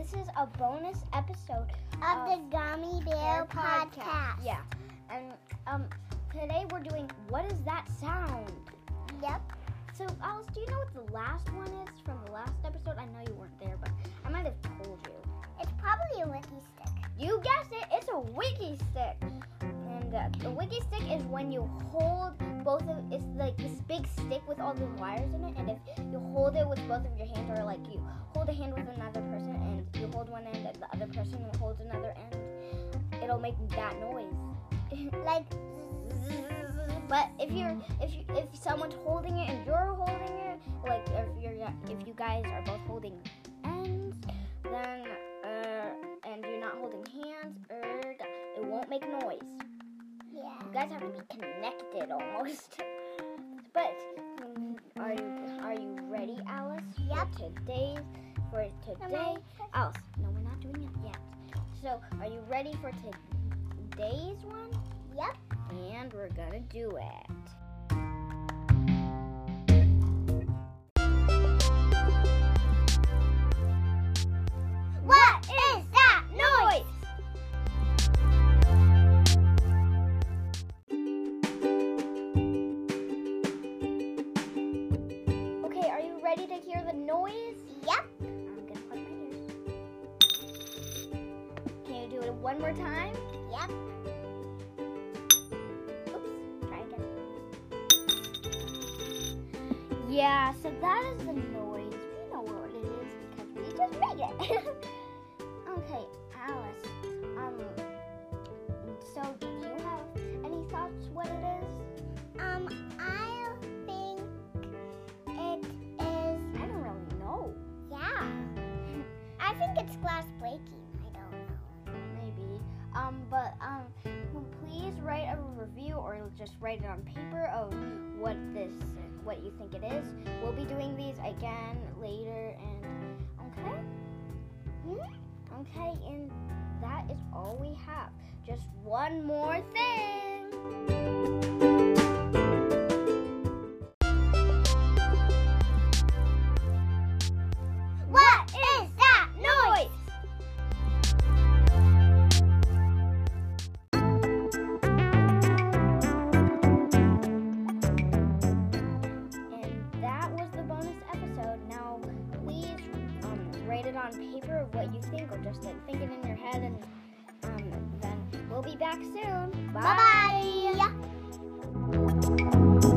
this is a bonus episode of the Gummy Bear Podcast. Yeah, and today we're doing What Is That Sound? Yep. So, Alice, do you know what the last one is from the last episode? I know you weren't there, but I might have told you. It's probably a wiki stick. You guessed it, it's a wiki stick. And the wiki stick is when you hold it's like this big stick with all the wires in it, and if you hold it with both of your hands, or like you hold a hand with another person and you hold one end and the other person holds another end, it'll make that noise. Like, but if someone's holding it and you're holding it, like if you guys are both holding ends, then and you're not holding hands, it won't make noise. yeah. You guys have to be connected almost. But are you ready, Alice? Yep. For today, Alice. No, we're not doing it yet. So, are you ready for today's one? Yep. And we're gonna do it. What is that noise? Okay, are you ready to hear the noise? Yep. I'm gonna plug my ears. Can you do it one more time? Yep. Try again. Yeah, so that is the noise. We know what it is because we just made it. Okay, Alice. So do you have any thoughts what it is? I think it is. I don't really know. Yeah. I think it's glass breaking. I don't know. Maybe. Please write a review or just write it on paper of what you think it is. We'll be doing these again later, and okay? Okay, and that is all we have. Just one more thing. What is that noise? And that was the bonus episode. Now, please write it on paper of what you think, or just like think it in your head, and then we'll be back soon. Bye. Bye-bye.